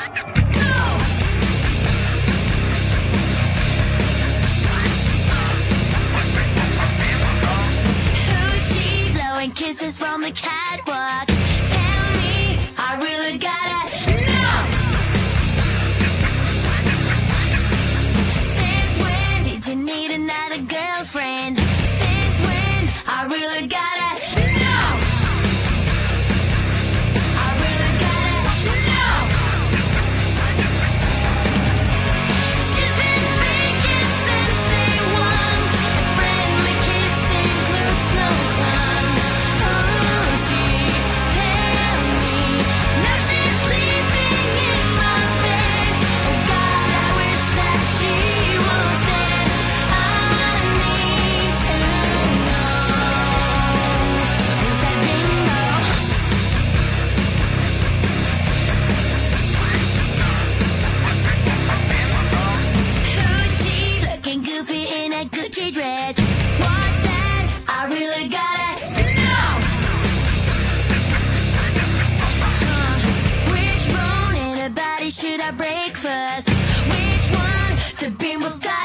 Kisses from the catwalk. Tell me, I really gotta know. Since when did you need another girlfriend? Since when, I really gotta know. I really gotta know. She's been faking since day one. A friendly kiss includes no tongue. Gucci dress. What's that? I really gotta know. Which bone in her body should I break first? Which one? The beam was got.